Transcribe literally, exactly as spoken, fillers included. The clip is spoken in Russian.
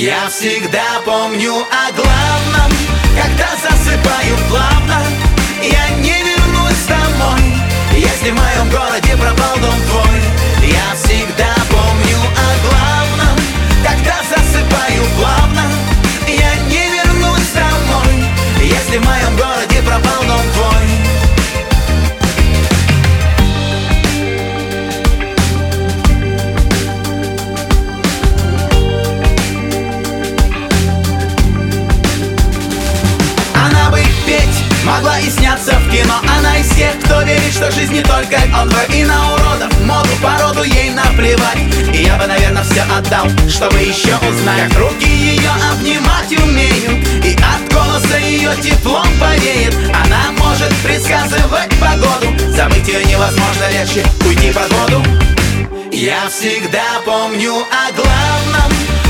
Я всегда помню о главном, когда засыпаю плавно. Я не вернусь домой, если в моем городе пропал дом твой. Я всегда помню о главном, когда засыпаю плавно. Я не вернусь домой, если в моем городе пропал дом твой. Могла и сняться в кино. Она из тех, кто верит, что жизнь не только он. И на уродов, моду, породу ей наплевать. И я бы, наверное, все отдал, чтобы еще узнать, как руки ее обнимать умеют, и от голоса ее теплом повеет. Она может предсказывать погоду, забыть ее невозможно, легче уйти под воду. Я всегда помню о главном,